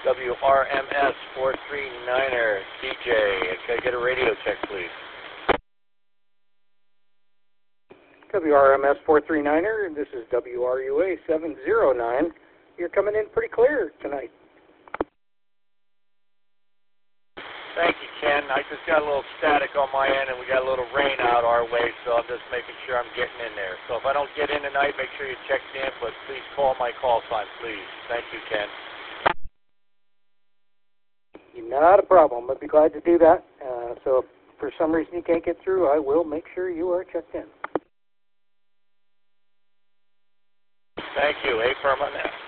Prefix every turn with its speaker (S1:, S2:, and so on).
S1: WRMS 439er, DJ. Can I get a radio check, please?
S2: WRMS 439er, this is WRUA 709. You're coming in pretty clear tonight.
S1: Thank you, Ken. I just got a little static on my end, and we got a little rain out our way, so I'm just making sure I'm getting in there. So if I don't get in tonight, make sure you check in, but please call my call sign, please. Thank you, Ken.
S2: Not a problem. I'd be glad to do that. So if for some reason you can't get through, I will make sure you are checked in.
S1: Thank you. A firm on that.